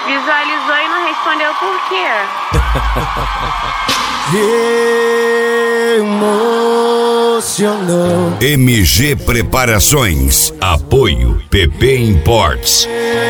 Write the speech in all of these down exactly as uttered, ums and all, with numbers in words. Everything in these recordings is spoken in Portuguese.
Visualizou e não respondeu por quê? Emocionou. M G Preparações. Apoio P P Imports.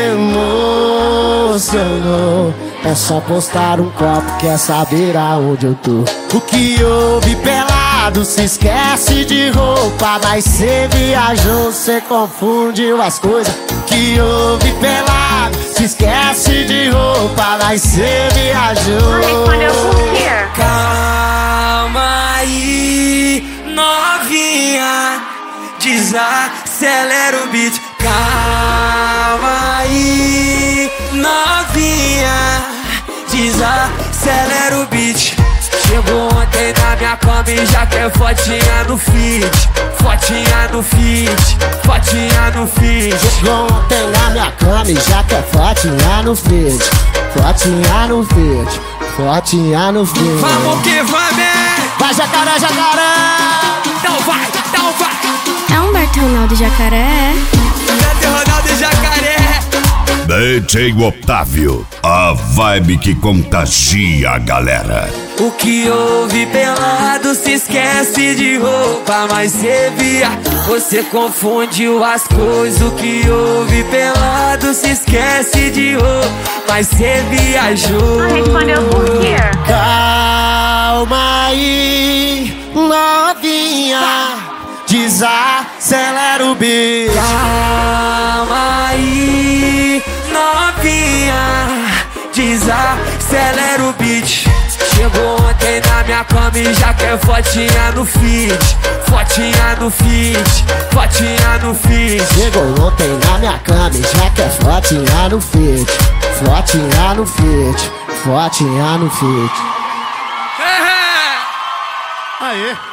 Emocionou. É só postar um copo, quer saber aonde eu tô. O que houve pelado, se esquece de roupa. Mas cê viajou, cê confundiu as coisas. O que houve pelado, se esquece de roupa. Mas cê viajou. Não respondeu por quê? Calma aí, novinha, desacelera o beat. Calma aí, novinha, desacelera o beat. Chegou ontem na minha cama e já quer fotinha no feed. Fotinha no feed, fotinha no feed. Chegou ontem na minha cama e já quer fotinha no feed. Fotinha no feed, fotinha no feed. Vamos que vamos! Vai jacaré, jacaré! Então vai, então vai! É Humberto Ronaldo Jacaré. Humberto Ronaldo Jacaré. D J Otávio, a vibe que contagia a galera. O que houve pelado, se esquece de roupa. Mas cê via, você confundiu as coisas. O que houve pelado, se esquece de roupa. Mas cê viajou. Não respondeu por quê? Calma aí, novinha, desacelera o beat. Calma aí, novinha, desacelera o beat. Chegou ontem na minha cama e já quer fotinha no feed. Fotinha no feed, fotinha no feed. Chegou ontem na minha cama e já quer fotinha no feed. Fotinha no feed, fotinha no feed. É. Aê!